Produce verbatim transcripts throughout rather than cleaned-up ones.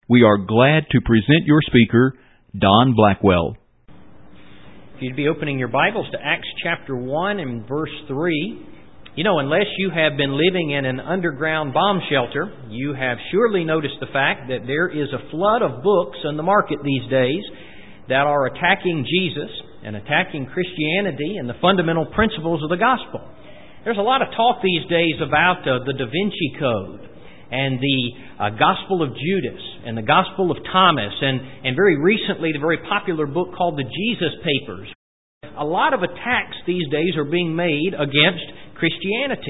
We are glad to present your speaker, Don Blackwell. If you'd be opening your Bibles to Acts chapter one and verse three, you know, unless you have been living in an underground bomb shelter, you have surely noticed the fact that there is a flood of books on the market these days that are attacking Jesus and attacking Christianity and the fundamental principles of the gospel. There's a lot of talk these days about uh, the Da Vinci Code and the uh, Gospel of Judas and the Gospel of Thomas and, and very recently the very popular book called the Jesus Papers. A lot of attacks these days are being made against Christianity.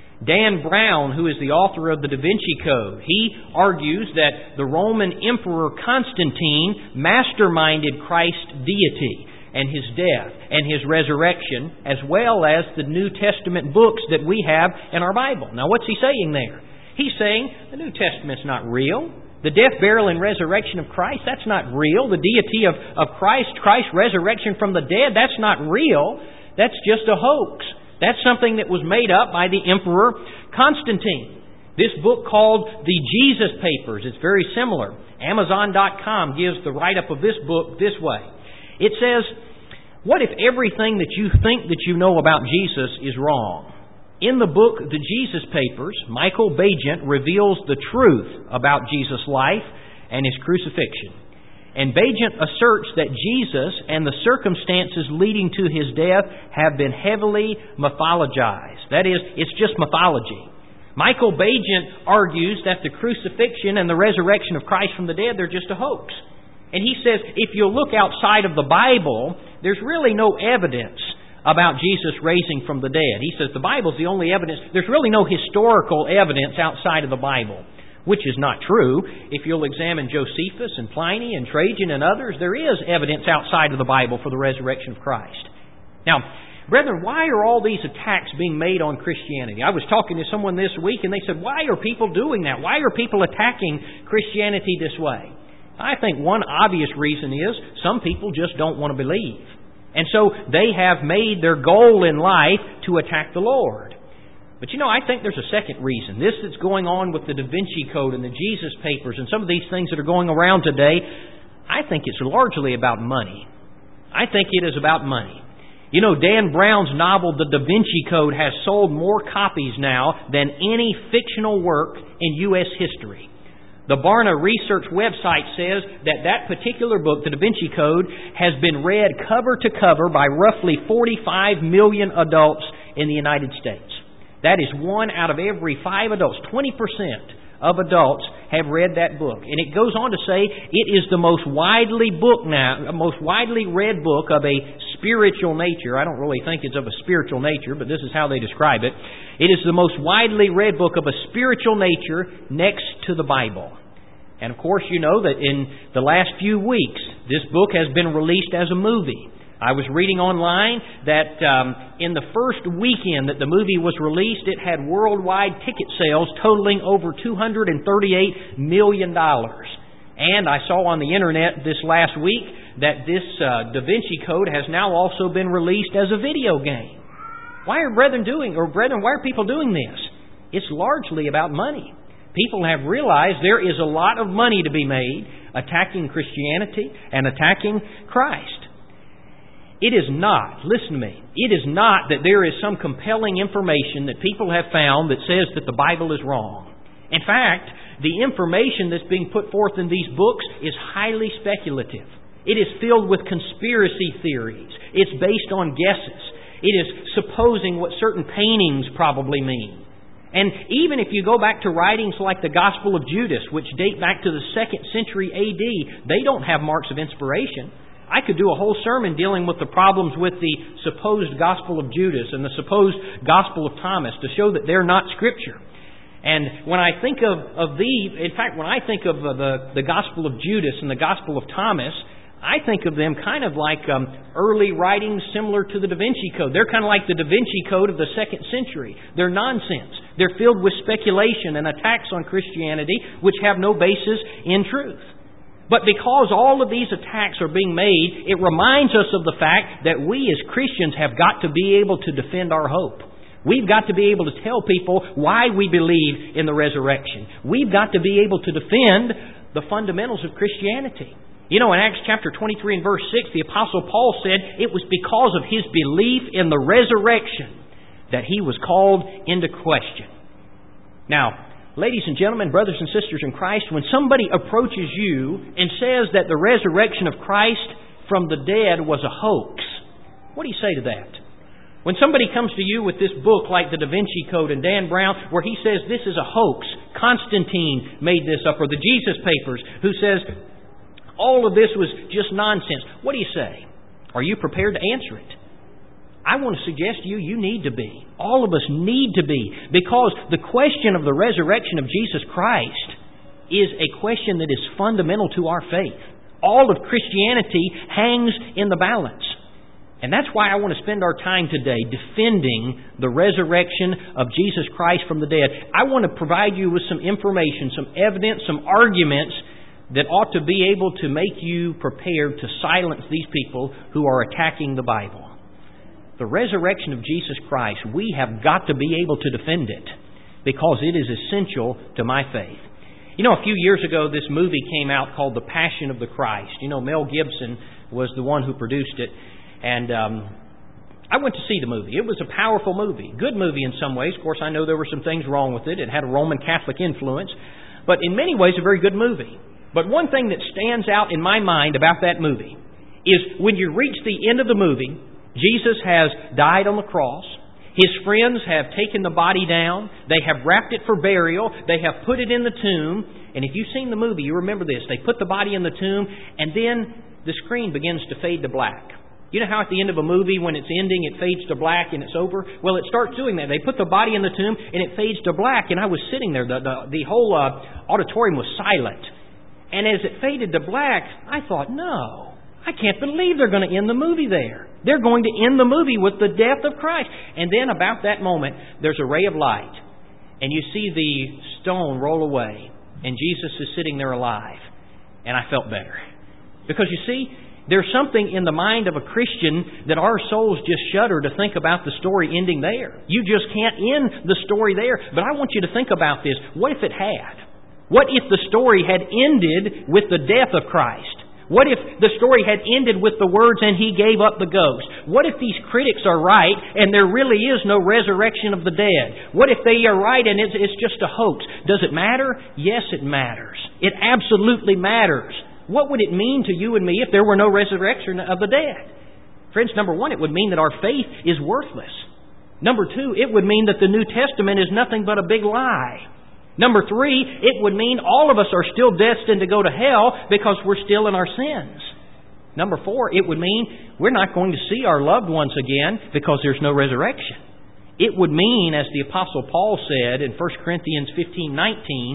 Dan Brown, who is the author of the Da Vinci Code, he argues that the Roman Emperor Constantine masterminded Christ's deity and His death and His resurrection, as well as the New Testament books that we have in our Bible. Now, what's he saying there? He's saying the New Testament's not real. The death, burial, and resurrection of Christ, that's not real. The deity of, of Christ, Christ's resurrection from the dead, that's not real. That's just a hoax. That's something that was made up by the Emperor Constantine. This book called the Jesus Papers, it's very similar. Amazon dot com gives the write-up of this book this way. It says, what if everything that you think that you know about Jesus is wrong? In the book, The Jesus Papers, Michael Bagent reveals the truth about Jesus' life and His crucifixion. And Bagent asserts that Jesus and the circumstances leading to His death have been heavily mythologized. That is, it's just mythology. Michael Bagent argues that the crucifixion and the resurrection of Christ from the dead, they're just a hoax. And he says, if you look outside of the Bible, there's really no evidence about Jesus raising from the dead. He says the Bible's the only evidence. There's really no historical evidence outside of the Bible, which is not true. If you'll examine Josephus and Pliny and Trajan and others, there is evidence outside of the Bible for the resurrection of Christ. Now, brethren, why are all these attacks being made on Christianity? I was talking to someone this week and they said, why are people doing that? Why are people attacking Christianity this way? I think one obvious reason is some people just don't want to believe. And so they have made their goal in life to attack the Lord. But you know, I think there's a second reason. This that's going on with the Da Vinci Code and the Jesus Papers and some of these things that are going around today, I think it's largely about money. I think it is about money. You know, Dan Brown's novel, The Da Vinci Code, has sold more copies now than any fictional work in U S history. The Barna Research website says that that particular book, The Da Vinci Code, has been read cover to cover by roughly forty-five million adults in the United States. That is one out of every five adults. twenty percent of adults have read that book. And it goes on to say it is the most widely book now, most widely read book of a spiritual nature. I don't really think it's of a spiritual nature, but this is how they describe it. It is the most widely read book of a spiritual nature next to the Bible. And of course, you know that in the last few weeks, this book has been released as a movie. I was reading online that um, in the first weekend that the movie was released, it had worldwide ticket sales totaling over two hundred thirty-eight million dollars. And I saw on the internet this last week that this uh, Da Vinci Code has now also been released as a video game. Why are brethren doing, or brethren, why are people doing this? It's largely about money. People have realized there is a lot of money to be made attacking Christianity and attacking Christ. It is not, listen to me, it is not that there is some compelling information that people have found that says that the Bible is wrong. In fact, the information that's being put forth in these books is highly speculative. It is filled with conspiracy theories. It's based on guesses. It is supposing what certain paintings probably mean. And even if you go back to writings like the Gospel of Judas, which date back to the second century A D, they don't have marks of inspiration. I could do a whole sermon dealing with the problems with the supposed Gospel of Judas and the supposed Gospel of Thomas to show that they're not Scripture. And when I think of, of these, in fact, when I think of the, the Gospel of Judas and the Gospel of Thomas, I think of them kind of like um, early writings similar to the Da Vinci Code. They're kind of like the Da Vinci Code of the second century. They're nonsense. They're filled with speculation and attacks on Christianity which have no basis in truth. But because all of these attacks are being made, it reminds us of the fact that we as Christians have got to be able to defend our hope. We've got to be able to tell people why we believe in the resurrection. We've got to be able to defend the fundamentals of Christianity. You know, in Acts chapter twenty-three and verse six, the Apostle Paul said it was because of his belief in the resurrection that he was called into question. Now, ladies and gentlemen, brothers and sisters in Christ, when somebody approaches you and says that the resurrection of Christ from the dead was a hoax, what do you say to that? When somebody comes to you with this book like the Da Vinci Code and Dan Brown, where he says this is a hoax, Constantine made this up, or the Jesus Papers, who says all of this was just nonsense, what do you say? Are you prepared to answer it? I want to suggest to you, you need to be. All of us need to be. Because the question of the resurrection of Jesus Christ is a question that is fundamental to our faith. All of Christianity hangs in the balance. And that's why I want to spend our time today defending the resurrection of Jesus Christ from the dead. I want to provide you with some information, some evidence, some arguments that ought to be able to make you prepared to silence these people who are attacking the Bible. The resurrection of Jesus Christ, we have got to be able to defend it because it is essential to my faith. You know, a few years ago, this movie came out called The Passion of the Christ. You know, Mel Gibson was the one who produced it. And um, I went to see the movie. It was a powerful movie. Good movie in some ways. Of course, I know there were some things wrong with it. It had a Roman Catholic influence. But in many ways, a very good movie. But one thing that stands out in my mind about that movie is when you reach the end of the movie, Jesus has died on the cross. His friends have taken the body down. They have wrapped it for burial. They have put it in the tomb. And if you've seen the movie, you remember this. They put the body in the tomb, and then the screen begins to fade to black. You know how at the end of a movie, when it's ending, it fades to black and it's over? Well, it starts doing that. They put the body in the tomb, and it fades to black. And I was sitting there. The, the, the whole uh, auditorium was silent. And as it faded to black, I thought, no, I can't believe they're going to end the movie there. They're going to end the movie with the death of Christ. And then about that moment, there's a ray of light. And you see the stone roll away. And Jesus is sitting there alive. And I felt better. Because you see, there's something in the mind of a Christian that our souls just shudder to think about the story ending there. You just can't end the story there. But I want you to think about this. What if it had? What if the story had ended with the death of Christ? What if the story had ended with the words, and He gave up the ghost? What if these critics are right and there really is no resurrection of the dead? What if they are right and it's, it's just a hoax? Does it matter? Yes, it matters. It absolutely matters. What would it mean to you and me if there were no resurrection of the dead? Friends, number one, it would mean that our faith is worthless. Number two, it would mean that the New Testament is nothing but a big lie. Number three, it would mean all of us are still destined to go to hell because we're still in our sins. Number four, it would mean we're not going to see our loved ones again because there's no resurrection. It would mean, as the Apostle Paul said in First Corinthians fifteen nineteen,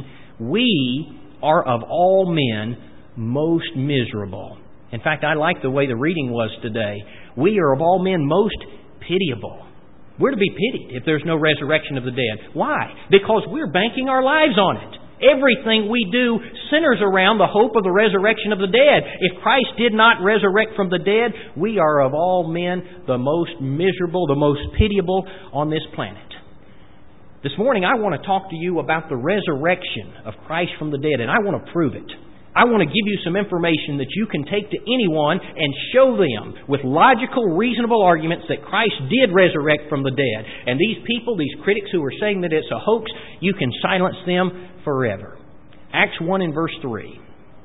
we are of all men most miserable. In fact, I like the way the reading was today. We are of all men most pitiable. We're to be pitied if there's no resurrection of the dead. Why? Because we're banking our lives on it. Everything we do centers around the hope of the resurrection of the dead. If Christ did not resurrect from the dead, we are of all men the most miserable, the most pitiable on this planet. This morning I want to talk to you about the resurrection of Christ from the dead, and I want to prove it. I want to give you some information that you can take to anyone and show them with logical, reasonable arguments that Christ did resurrect from the dead. And these people, these critics who are saying that it's a hoax, you can silence them forever. Acts one and verse three.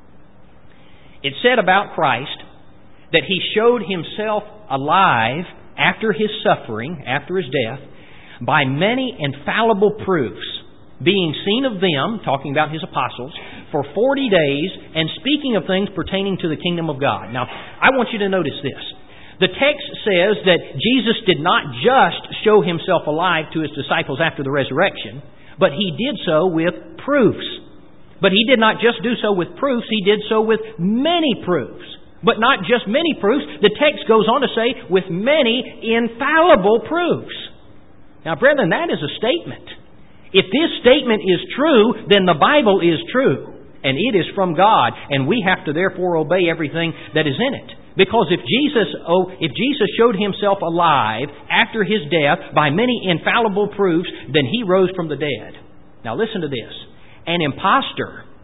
It said about Christ that He showed Himself alive after His suffering, after His death, by many infallible proofs, being seen of them, talking about His apostles, for forty days, and speaking of things pertaining to the kingdom of God. Now, I want you to notice this. The text says that Jesus did not just show Himself alive to His disciples after the resurrection, but He did so with proofs. But He did not just do so with proofs, He did so with many proofs. But not just many proofs. The text goes on to say, with many infallible proofs. Now, brethren, that is a statement. If this statement is true, then the Bible is true. And it is from God. And we have to therefore obey everything that is in it. Because if Jesus, oh, if Jesus showed Himself alive after His death by many infallible proofs, then He rose from the dead. Now listen to this. An impostor,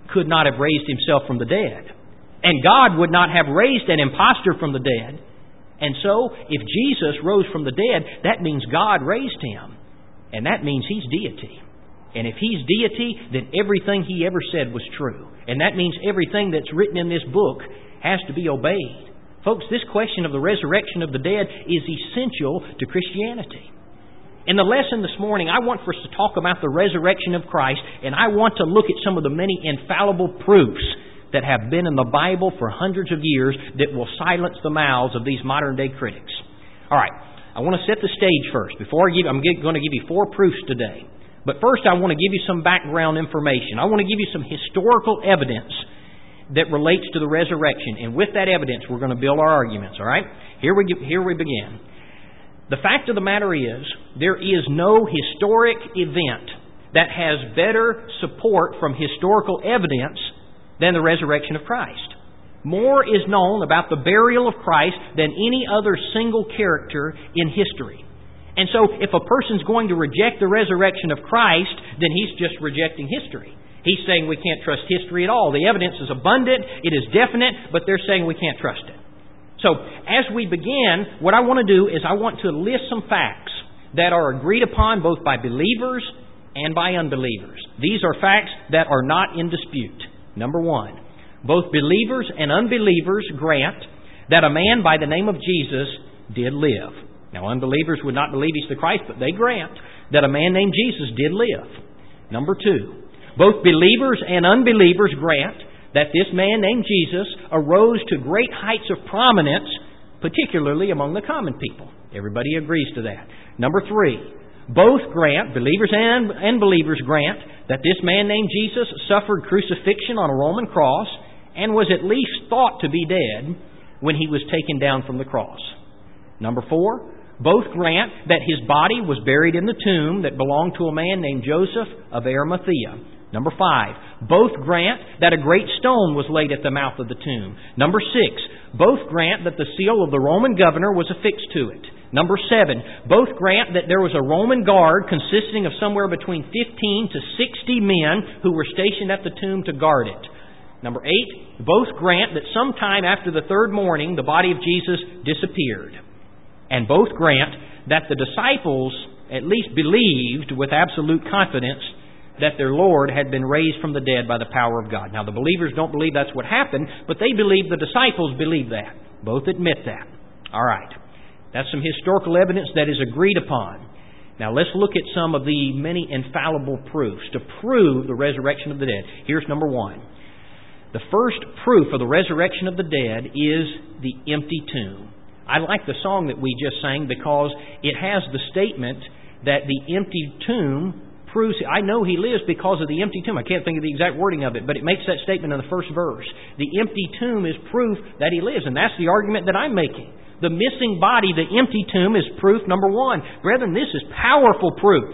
could not have raised himself from the dead. And God would not have raised an impostor from the dead. And so, if Jesus rose from the dead, that means God raised him. And that means he's deity. And if he's deity, then everything he ever said was true. And that means everything that's written in this book has to be obeyed. Folks, this question of the resurrection of the dead is essential to Christianity. In the lesson this morning, I want for us to talk about the resurrection of Christ, and I want to look at some of the many infallible proofs that have been in the Bible for hundreds of years that will silence the mouths of these modern-day critics. All right, I want to set the stage first. Before I give, I'm going to give you four proofs today. But first, I want to give you some background information. I want to give you some historical evidence that relates to the resurrection. And with that evidence, we're going to build our arguments, all right? Here we, here we begin. The fact of the matter is, there is no historic event that has better support from historical evidence than the resurrection of Christ. More is known about the burial of Christ than any other single character in history. And so, if a person's going to reject the resurrection of Christ, then he's just rejecting history. He's saying we can't trust history at all. The evidence is abundant, it is definite, but they're saying we can't trust it. So, as we begin, what I want to do is I want to list some facts that are agreed upon both by believers and by unbelievers. These are facts that are not in dispute. Number one, both believers and unbelievers grant that a man by the name of Jesus did live. Now, unbelievers would not believe he's the Christ, but they grant that a man named Jesus did live. Number two, both believers and unbelievers grant that this man named Jesus arose to great heights of prominence, particularly among the common people. Everybody agrees to that. Number three, both grant, believers and unbelievers grant, that this man named Jesus suffered crucifixion on a Roman cross and was at least thought to be dead when he was taken down from the cross. Number four, both grant that his body was buried in the tomb that belonged to a man named Joseph of Arimathea. Number five, both grant that a great stone was laid at the mouth of the tomb. Number six, both grant that the seal of the Roman governor was affixed to it. Number seven, both grant that there was a Roman guard consisting of somewhere between fifteen to sixty men who were stationed at the tomb to guard it. Number eight, both grant that sometime after the third morning the body of Jesus disappeared. And both grant that the disciples at least believed with absolute confidence that their Lord had been raised from the dead by the power of God. Now, the believers don't believe that's what happened, but they believe the disciples believe that. Both admit that. All right. That's some historical evidence that is agreed upon. Now, let's look at some of the many infallible proofs to prove the resurrection of the dead. Here's number one. The first proof of the resurrection of the dead is the empty tomb. I like the song that we just sang because it has the statement that the empty tomb proves, I know he lives because of the empty tomb. I can't think of the exact wording of it, but it makes that statement in the first verse. The empty tomb is proof that he lives, and that's the argument that I'm making. The missing body, the empty tomb, is proof number one. Brethren, this is powerful proof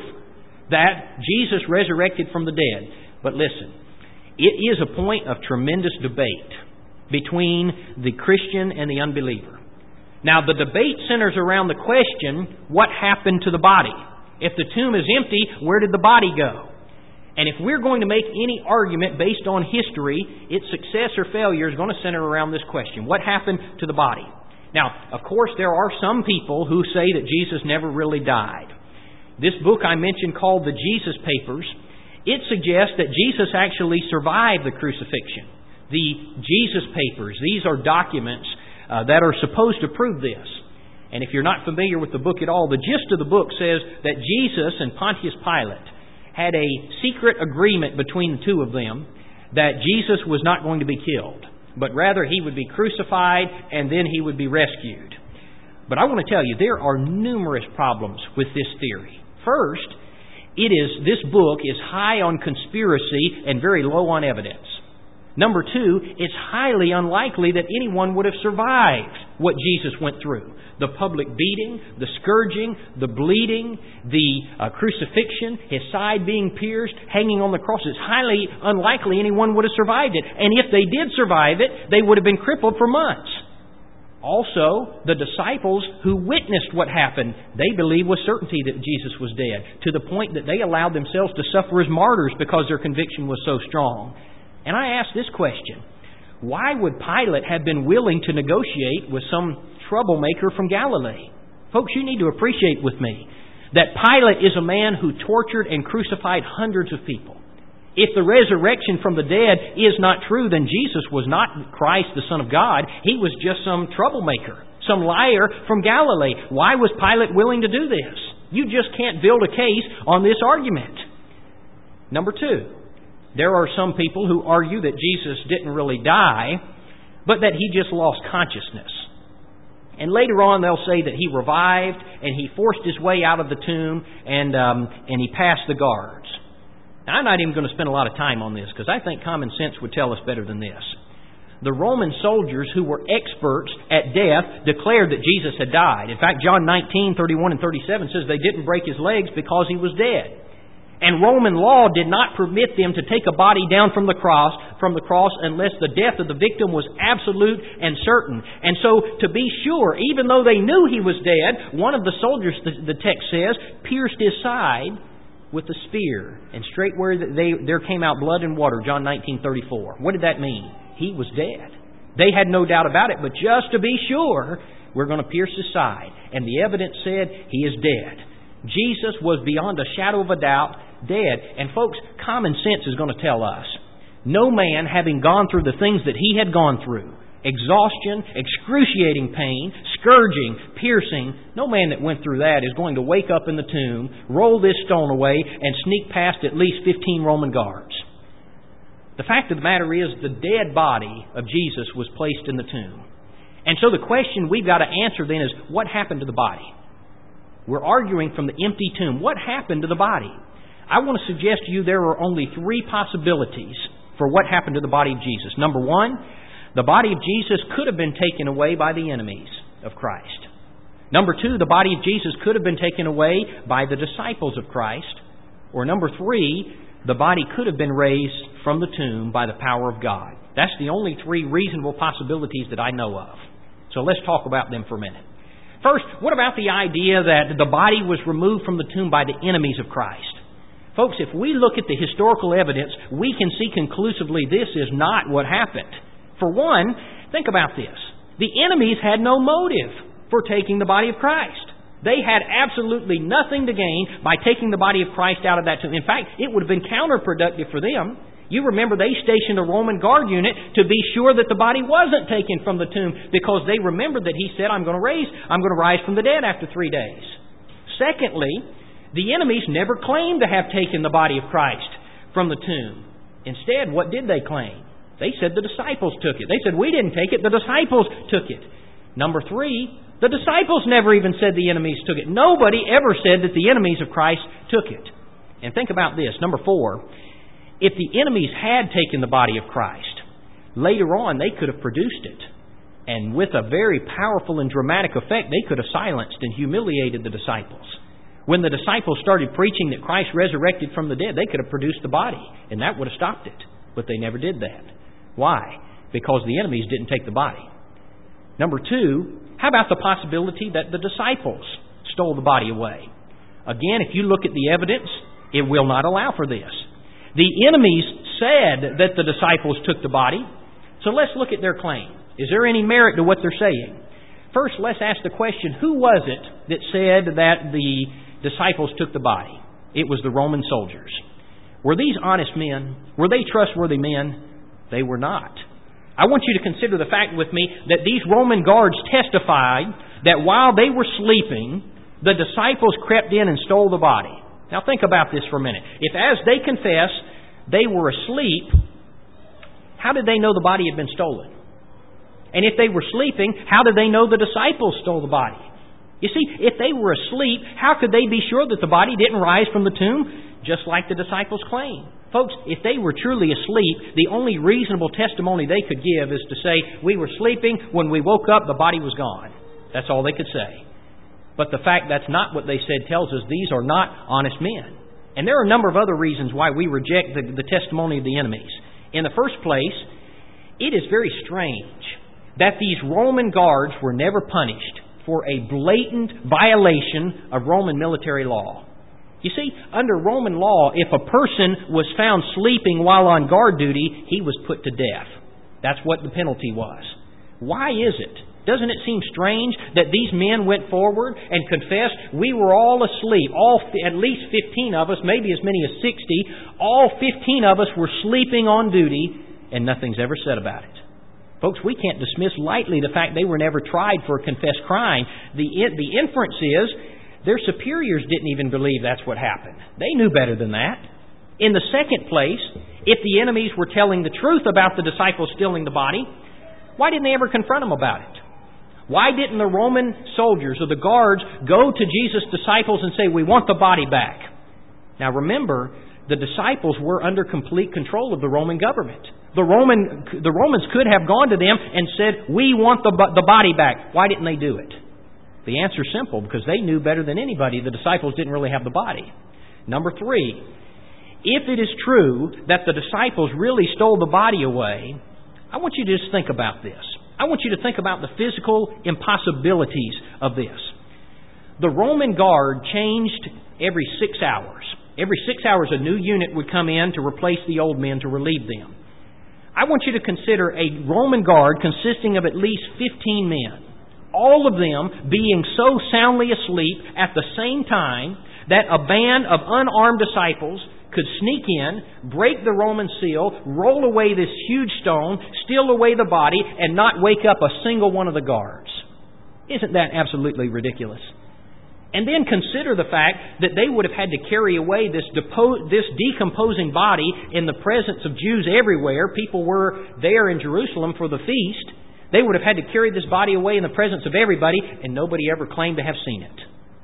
that Jesus resurrected from the dead. But listen, it is a point of tremendous debate between the Christian and the unbeliever. Now, the debate centers around the question, what happened to the body? If the tomb is empty, where did the body go? And if we're going to make any argument based on history, its success or failure is going to center around this question. What happened to the body? Now, of course, there are some people who say that Jesus never really died. This book I mentioned called the Jesus Papers, it suggests that Jesus actually survived the crucifixion. The Jesus Papers, these are documents Uh, that are supposed to prove this. And if you're not familiar with the book at all, the gist of the book says that Jesus and Pontius Pilate had a secret agreement between the two of them that Jesus was not going to be killed, but rather he would be crucified and then he would be rescued. But I want to tell you, there are numerous problems with this theory. First, it is this book is high on conspiracy and very low on evidence. Number two, it's highly unlikely that anyone would have survived what Jesus went through. The public beating, the scourging, the bleeding, the uh, crucifixion, his side being pierced, hanging on the cross. It's highly unlikely anyone would have survived it. And if they did survive it, they would have been crippled for months. Also, the disciples who witnessed what happened, they believed with certainty that Jesus was dead, to the point that they allowed themselves to suffer as martyrs because their conviction was so strong. And I ask this question. Why would Pilate have been willing to negotiate with some troublemaker from Galilee? Folks, you need to appreciate with me that Pilate is a man who tortured and crucified hundreds of people. If the resurrection from the dead is not true, then Jesus was not Christ, the Son of God. He was just some troublemaker, some liar from Galilee. Why was Pilate willing to do this? You just can't build a case on this argument. Number two, there are some people who argue that Jesus didn't really die, but that He just lost consciousness. And later on they'll say that He revived and He forced His way out of the tomb and um, and He passed the guards. Now, I'm not even going to spend a lot of time on this because I think common sense would tell us better than this. The Roman soldiers who were experts at death declared that Jesus had died. In fact, John nineteen, thirty-one and thirty-seven says they didn't break His legs because He was dead. And Roman law did not permit them to take a body down from the cross from the cross unless the death of the victim was absolute and certain. And so, to be sure, even though they knew He was dead, one of the soldiers, the, the text says, pierced His side with a spear, and straight where they, there came out blood and water, John nineteen, thirty-four. What did that mean? He was dead. They had no doubt about it, but just to be sure, we're going to pierce His side. And the evidence said He is dead. Jesus was beyond a shadow of a doubt dead. And folks, common sense is going to tell us, no man having gone through the things that He had gone through, exhaustion, excruciating pain, scourging, piercing, no man that went through that is going to wake up in the tomb, roll this stone away, and sneak past at least fifteen Roman guards. The fact of the matter is, the dead body of Jesus was placed in the tomb. And so the question we've got to answer then is, what happened to the body? We're arguing from the empty tomb. What happened to the body? I want to suggest to you there are only three possibilities for what happened to the body of Jesus. Number one, the body of Jesus could have been taken away by the enemies of Christ. Number two, the body of Jesus could have been taken away by the disciples of Christ. Or number three, the body could have been raised from the tomb by the power of God. That's the only three reasonable possibilities that I know of. So let's talk about them for a minute. First, what about the idea that the body was removed from the tomb by the enemies of Christ? Folks, if we look at the historical evidence, we can see conclusively this is not what happened. For one, think about this. The enemies had no motive for taking the body of Christ. They had absolutely nothing to gain by taking the body of Christ out of that tomb. In fact, it would have been counterproductive for them. You remember they stationed a Roman guard unit to be sure that the body wasn't taken from the tomb because they remembered that He said, I'm going to raise, I'm going to rise from the dead after three days. Secondly, the enemies never claimed to have taken the body of Christ from the tomb. Instead, what did they claim? They said the disciples took it. They said, we didn't take it, the disciples took it. Number three, the disciples never even said the enemies took it. Nobody ever said that the enemies of Christ took it. And think about this. Number four, if the enemies had taken the body of Christ, later on they could have produced it. And with a very powerful and dramatic effect, they could have silenced and humiliated the disciples. When the disciples started preaching that Christ resurrected from the dead, they could have produced the body, and that would have stopped it. But they never did that. Why? Because the enemies didn't take the body. Number two, how about the possibility that the disciples stole the body away? Again, if you look at the evidence, it will not allow for this. The enemies said that the disciples took the body, so let's look at their claim. Is there any merit to what they're saying? First, let's ask the question, who was it that said that the disciples took the body? It was the Roman soldiers. Were these honest men? Were they trustworthy men? They were not. I want you to consider the fact with me that these Roman guards testified that while they were sleeping, the disciples crept in and stole the body. Now think about this for a minute. If as they confess, they were asleep, how did they know the body had been stolen? And if they were sleeping, how did they know the disciples stole the body? You see, if they were asleep, how could they be sure that the body didn't rise from the tomb, just like the disciples claim? Folks, if they were truly asleep, the only reasonable testimony they could give is to say, we were sleeping, when we woke up, the body was gone. That's all they could say. But the fact that's not what they said tells us these are not honest men. And there are a number of other reasons why we reject the, the testimony of the enemies. In the first place, it is very strange that these Roman guards were never punished for a blatant violation of Roman military law. You see, under Roman law, if a person was found sleeping while on guard duty, he was put to death. That's what the penalty was. Why is it? Doesn't it seem strange that these men went forward and confessed, we were all asleep, all at least fifteen of us, maybe as many as sixty, all fifteen of us were sleeping on duty, and nothing's ever said about it. Folks, we can't dismiss lightly the fact they were never tried for a confessed crime. The, the inference is, their superiors didn't even believe that's what happened. They knew better than that. In the second place, if the enemies were telling the truth about the disciples stealing the body, why didn't they ever confront them about it? Why didn't the Roman soldiers or the guards go to Jesus' disciples and say, we want the body back? Now remember, the disciples were under complete control of the Roman government. The Roman, the Romans could have gone to them and said, we want the, the body back. Why didn't they do it? The answer is simple, because they knew better than anybody the disciples didn't really have the body. Number three, if it is true that the disciples really stole the body away, I want you to just think about this. I want you to think about the physical impossibilities of this. The Roman guard changed every six hours. Every six hours a new unit would come in to replace the old men to relieve them. I want you to consider a Roman guard consisting of at least fifteen men. All of them being so soundly asleep at the same time that a band of unarmed disciples could sneak in, break the Roman seal, roll away this huge stone, steal away the body, and not wake up a single one of the guards. Isn't that absolutely ridiculous? And then consider the fact that they would have had to carry away this, depo- this decomposing body in the presence of Jews everywhere. People were there in Jerusalem for the feast. They would have had to carry this body away in the presence of everybody, and nobody ever claimed to have seen it.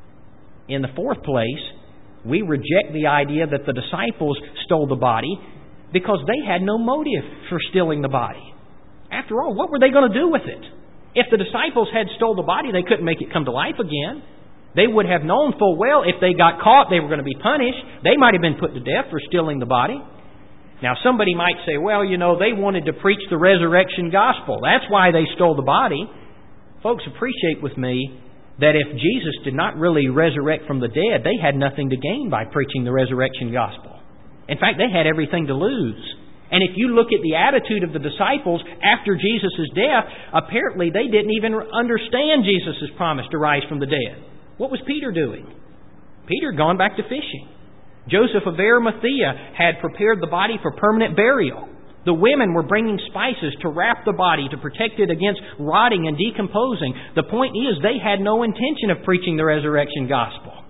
In the fourth place, we reject the idea that the disciples stole the body because they had no motive for stealing the body. After all, what were they going to do with it? If the disciples had stole the body, they couldn't make it come to life again. They would have known full well if they got caught, they were going to be punished. They might have been put to death for stealing the body. Now, somebody might say, well, you know, they wanted to preach the resurrection gospel. That's why they stole the body. Folks, appreciate with me that if Jesus did not really resurrect from the dead, they had nothing to gain by preaching the resurrection gospel. In fact, they had everything to lose. And if you look at the attitude of the disciples after Jesus' death, apparently they didn't even understand Jesus' promise to rise from the dead. What was Peter doing? Peter had gone back to fishing. Joseph of Arimathea had prepared the body for permanent burial. The women were bringing spices to wrap the body to protect it against rotting and decomposing. The point is, they had no intention of preaching the resurrection gospel.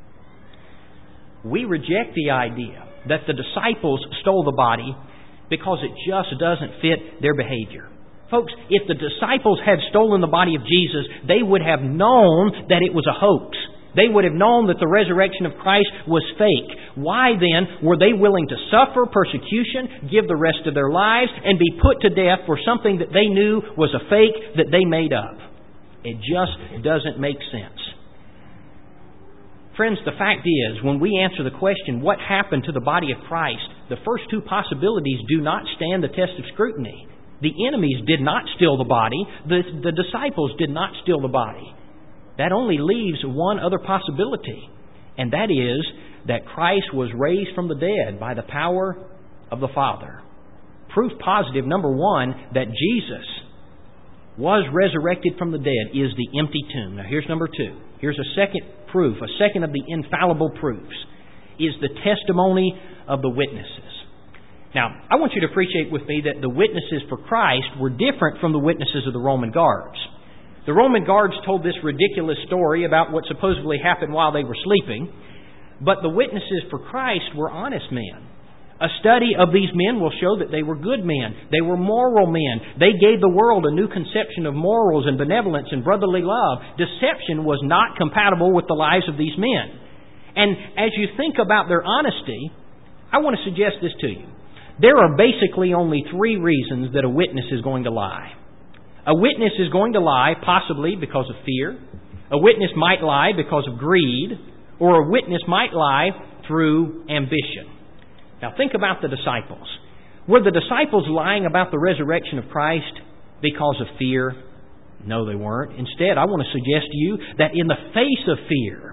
We reject the idea that the disciples stole the body because it just doesn't fit their behavior. Folks, if the disciples had stolen the body of Jesus, they would have known that it was a hoax. They would have known that the resurrection of Christ was fake. Why then were they willing to suffer persecution, give the rest of their lives, and be put to death for something that they knew was a fake that they made up? It just doesn't make sense. Friends, the fact is, when we answer the question, what happened to the body of Christ, the first two possibilities do not stand the test of scrutiny. The enemies did not steal the body. The, the disciples did not steal the body. That only leaves one other possibility, and that is that Christ was raised from the dead by the power of the Father. Proof positive, number one, that Jesus was resurrected from the dead is the empty tomb. Now here's number two. Here's a second proof, a second of the infallible proofs, is the testimony of the witnesses. Now, I want you to appreciate with me that the witnesses for Christ were different from the witnesses of the Roman guards. The Roman guards told this ridiculous story about what supposedly happened while they were sleeping, but the witnesses for Christ were honest men. A study of these men will show that they were good men. They were moral men. They gave the world a new conception of morals and benevolence and brotherly love. Deception was not compatible with the lives of these men. And as you think about their honesty, I want to suggest this to you. There are basically only three reasons that a witness is going to lie. A witness is going to lie possibly because of fear. A witness might lie because of greed. Or a witness might lie through ambition. Now think about the disciples. Were the disciples lying about the resurrection of Christ because of fear? No, they weren't. Instead, I want to suggest to you that in the face of fear,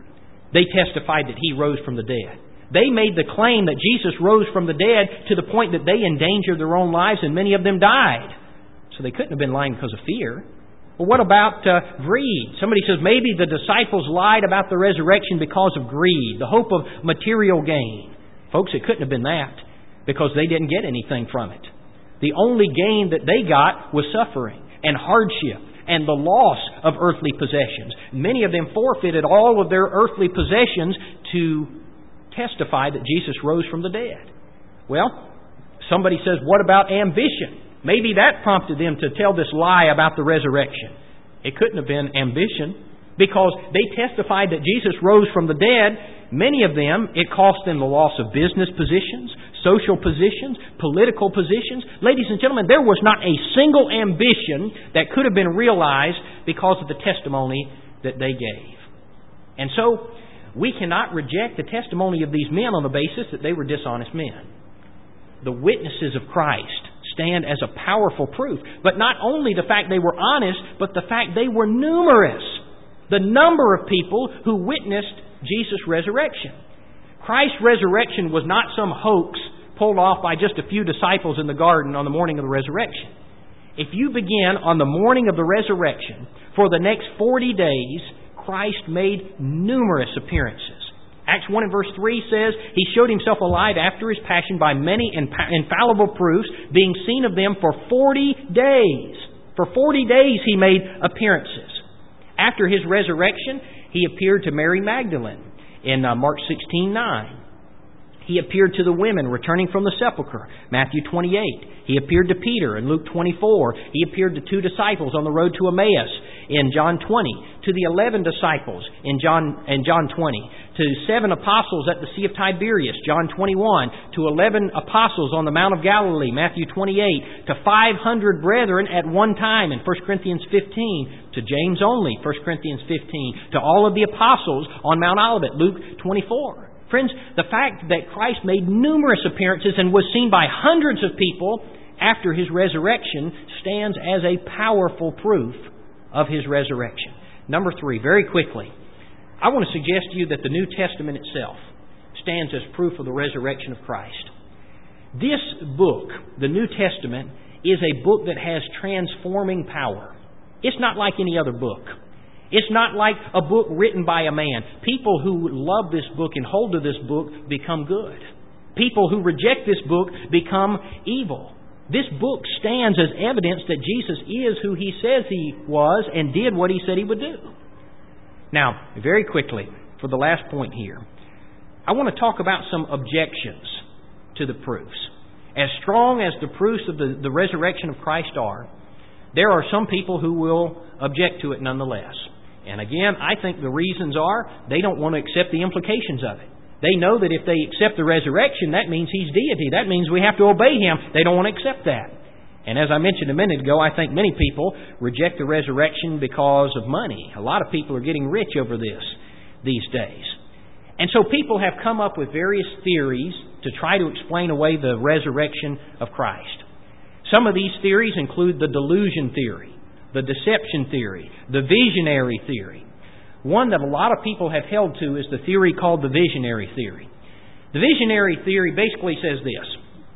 They testified that He rose from the dead. They made the claim that Jesus rose from the dead to the point that they endangered their own lives and many of them died. So they couldn't have been lying because of fear. Well, what about uh, greed? Somebody says maybe the disciples lied about the resurrection because of greed, the hope of material gain. Folks, it couldn't have been that because they didn't get anything from it. The only gain that they got was suffering and hardship and the loss of earthly possessions. Many of them forfeited all of their earthly possessions to testify that Jesus rose from the dead. Well, somebody says, what about ambition? Maybe that prompted them to tell this lie about the resurrection. It couldn't have been ambition because they testified that Jesus rose from the dead. Many of them, it cost them the loss of business positions, social positions, political positions. Ladies and gentlemen, there was not a single ambition that could have been realized because of the testimony that they gave. And so, we cannot reject the testimony of these men on the basis that they were dishonest men. The witnesses of Christ stand as a powerful proof. But not only the fact they were honest, but the fact they were numerous. The number of people who witnessed Jesus' resurrection. Christ's resurrection was not some hoax pulled off by just a few disciples in the garden on the morning of the resurrection. If you begin on the morning of the resurrection, for the next forty days, Christ made numerous appearances. Acts one and verse three says, He showed Himself alive after His passion by many infallible proofs, being seen of them for forty days. For forty days He made appearances. After His resurrection, He appeared to Mary Magdalene in uh, Mark sixteen nine. He appeared to the women returning from the sepulchre, Matthew twenty-eight. He appeared to Peter in Luke twenty-four. He appeared to two disciples on the road to Emmaus in John twenty. To the eleven disciples in John in John twenty. To seven apostles at the Sea of Tiberias, John twenty-one. To eleven apostles on the Mount of Galilee, Matthew twenty-eight. To five hundred brethren at one time in First Corinthians fifteen. To James only, First Corinthians fifteen. To all of the apostles on Mount Olivet, Luke twenty-four. Friends, the fact that Christ made numerous appearances and was seen by hundreds of people after His resurrection stands as a powerful proof of His resurrection. Number three, very quickly, I want to suggest to you that the New Testament itself stands as proof of the resurrection of Christ. This book, the New Testament, is a book that has transforming power. It's not like any other book. It's not like a book written by a man. People who love this book and hold to this book become good. People who reject this book become evil. This book stands as evidence that Jesus is who He says He was and did what He said He would do. Now, very quickly, for the last point here, I want to talk about some objections to the proofs. As strong as the proofs of the, the resurrection of Christ are, there are some people who will object to it nonetheless. And again, I think the reasons are they don't want to accept the implications of it. They know that if they accept the resurrection, that means He's deity. That means we have to obey Him. They don't want to accept that. And as I mentioned a minute ago, I think many people reject the resurrection because of money. A lot of people are getting rich over this these days. And so people have come up with various theories to try to explain away the resurrection of Christ. Some of these theories include the delusion theory, the deception theory, the visionary theory. One that a lot of people have held to is the theory called the visionary theory. The visionary theory basically says this.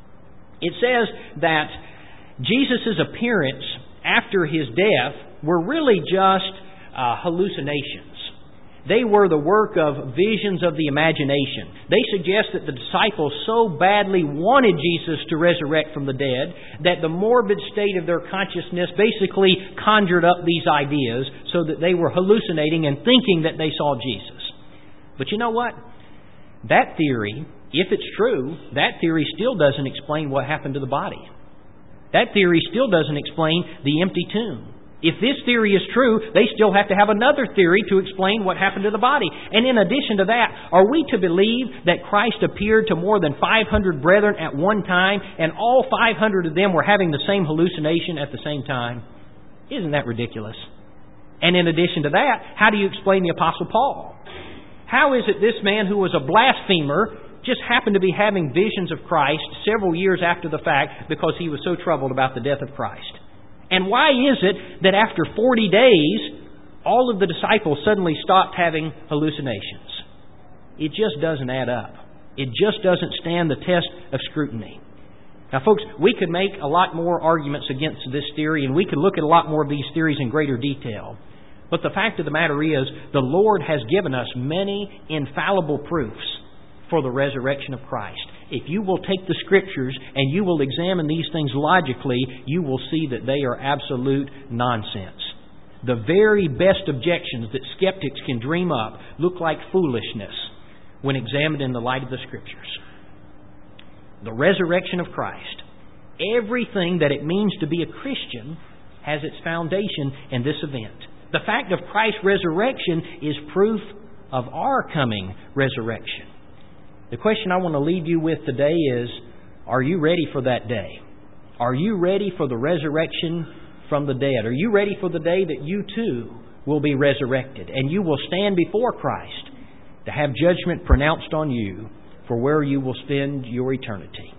It says that Jesus' appearance after His death were really just uh, hallucinations. They were the work of visions of the imagination. They suggest that the disciples so badly wanted Jesus to resurrect from the dead that the morbid state of their consciousness basically conjured up these ideas so that they were hallucinating and thinking that they saw Jesus. But you know what? That theory, if it's true, that theory still doesn't explain what happened to the body. That theory still doesn't explain the empty tomb. If this theory is true, they still have to have another theory to explain what happened to the body. And in addition to that, are we to believe that Christ appeared to more than five hundred brethren at one time and all five hundred of them were having the same hallucination at the same time? Isn't that ridiculous? And in addition to that, how do you explain the Apostle Paul? How is it this man who was a blasphemer just happened to be having visions of Christ several years after the fact because he was so troubled about the death of Christ? And why is it that after forty days, all of the disciples suddenly stopped having hallucinations? it just doesn't add up. It just doesn't stand the test of scrutiny. Now, folks, we could make a lot more arguments against this theory, and we could look at a lot more of these theories in greater detail. But the fact of the matter is, the Lord has given us many infallible proofs for the resurrection of Christ. If you will take the Scriptures and you will examine these things logically, you will see that they are absolute nonsense. The very best objections that skeptics can dream up look like foolishness when examined in the light of the Scriptures. The resurrection of Christ, everything that it means to be a Christian, has its foundation in this event. The fact of Christ's resurrection is proof of our coming resurrection. The question I want to leave you with today is, are you ready for that day? Are you ready for the resurrection from the dead? Are you ready for the day that you too will be resurrected and you will stand before Christ to have judgment pronounced on you for where you will spend your eternity?